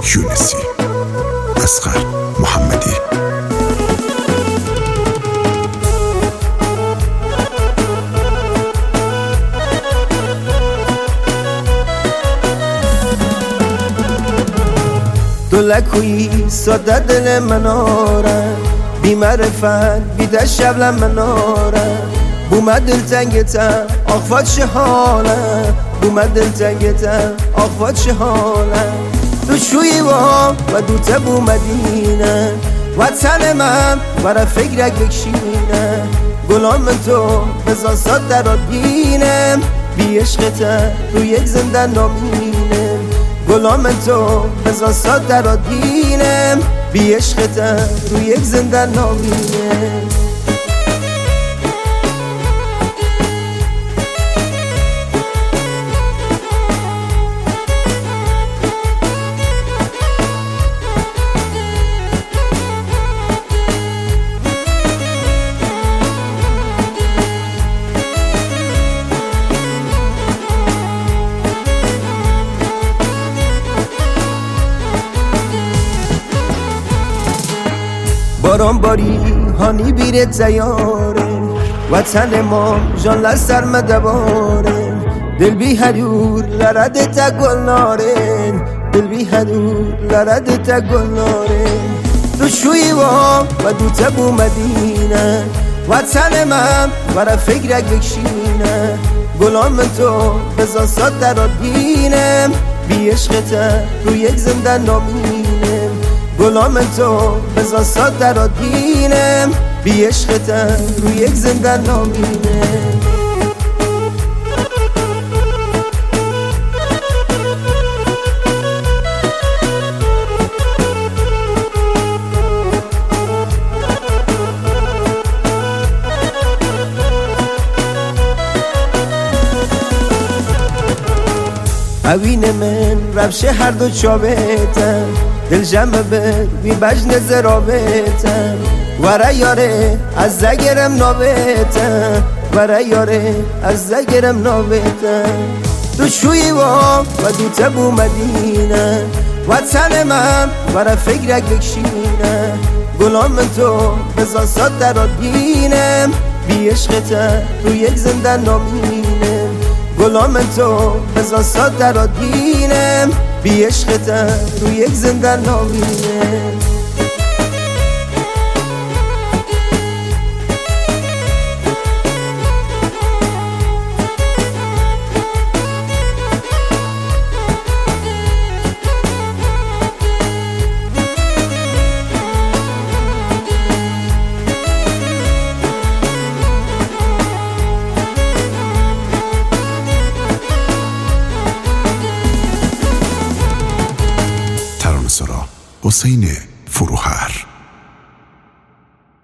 یونسی. اصغر محمدی. تو لکوی ساده دل مناره، بی معرفت بیده شبل مناره. بومد دل تنگتم آخوات چه حاله، بومد دل تنگتم آخوات چه حاله. تو شوی و دوته بومدینه، وطن من برای فکرک بکشینه. گلام من تو بزن ساد در آدینم، بی عشقته رو یک زندن نامینم. گلام من تو بزن ساد در آدینم، بی عشقته رو یک زندن نامینم. باران باری هانی بیره تیاره، وطن ما جان لسر مدباره. دل بی هدور لرد تا گل نارن، دل بی هدور لرد تا گل نارن. تو شوی و دوته بومدینه، وطن من برای فکرک بکشینه. گلام من تو بزن ساد در آدینم، بی عشقته رو یک زندن نامینم. گلام من تو بزن ساد در آدینم، بی عشقته رو یک زندن نامینم. اوین من ربشه هر دو چاویتم، دل جمع بر بی بجن زرابیتم. وره یاره از زگرم نابیتم، وره یاره از زگرم نابیتم. تو شوی و دوته بومدینه، وطن من برای فکرک بکشینه. گلام من تو بزن ساد در آدینم، بی عشقته رو یک زندن نامینم. گلام من تو بزن ساد در آدینم، بی عشقته رو یک زندن نامینم. حسین فروهر.